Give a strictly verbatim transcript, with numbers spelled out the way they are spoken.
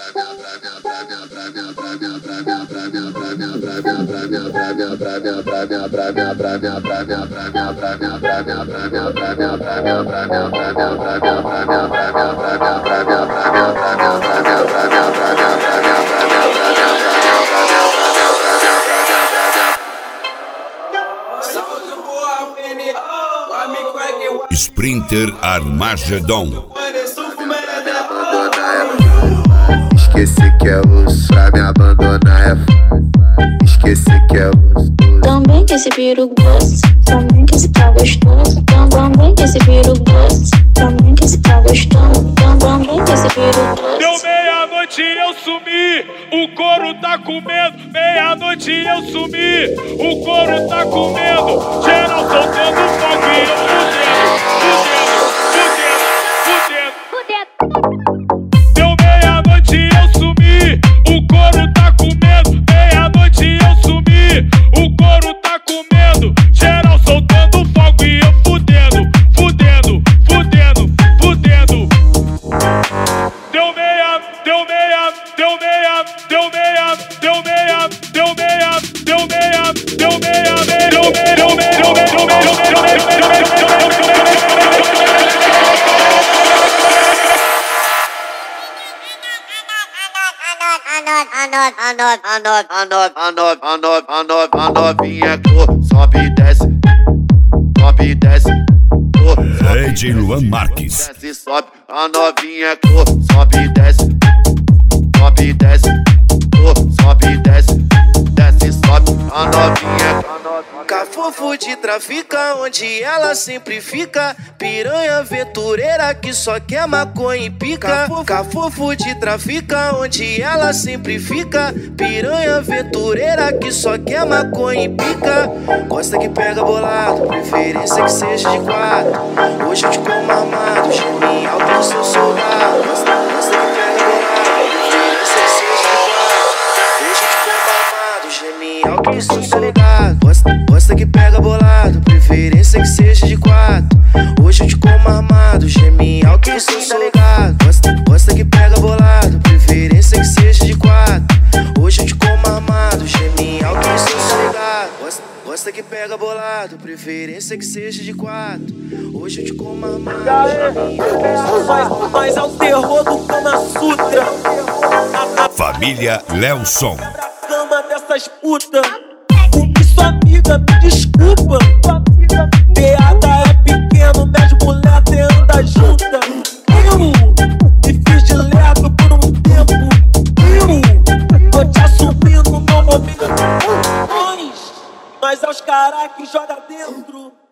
Sprinter Armagedon. Esqueci que é osso, pra me abandonar é f... Esqueci que é osso. Também que esse peru gosto, também que esse tá gostoso. Também que esse peru gosto, também que esse tá gostoso. Também que esse peru gosto. Deu meia-noite e eu sumi, o couro tá comendo. Meia-noite e eu sumi, o couro tá comendo. Geral soltando fogo e eu fudendo, fudendo, fudendo, fudendo. Deu meia-noite e eu sumi, o couro tá comendo. Meia-noite e eu sumi, o couro tá comendo. Geral soltando fogo e eu fudendo, fudendo, fudendo, fudendo. Deu meia, deu meia, deu meia, deu meia, deu meia, deu meia, deu meia, deu meia, deu meia, deu meia, deu meia, deu meia, deu meia, deu meia. A novinha sobe e desce, sobe e desce. D J Luan Marques. Desce, sobe, a novinha sobe e desce, sobe e desce, sobe e desce, desce, sobe, a novinha. Cafofo de trafica, onde ela sempre fica. Piranha aventureira que só quer maconha e pica. Cafofo de trafica, onde ela sempre fica. Piranha aventureira que só quer maconha e pica. Gosta que pega bolado, preferência que seja de quatro. Hoje eu te como armado, gemi alto do seu soldado. Gosta, gosta que pega bolado, preferência que seja de quatro. Hoje eu te como armado, gemi alto do seu soldado. Gosta, gosta que pega bolado, preferência que seja de quatro. Hoje eu te como armado, gemi alto do seu soldado. Gosta, gosta que pega bolado, preferência que seja de quatro. Hoje eu te como armado, gemi alto do seu soldado. Gosta, gosta que pega bolado, preferência que seja de quatro. Hoje eu te como armado. Mas, mas é o terror do Kama Sutra. Família Lelson. Cama dessas putas. O que sua amiga me desculpa. Piada é pequeno, minhas mulher te anda junta. Eu me fiz de lerdo por um tempo. Eu tô te assumindo no momento. Mas é os caras que joga dentro.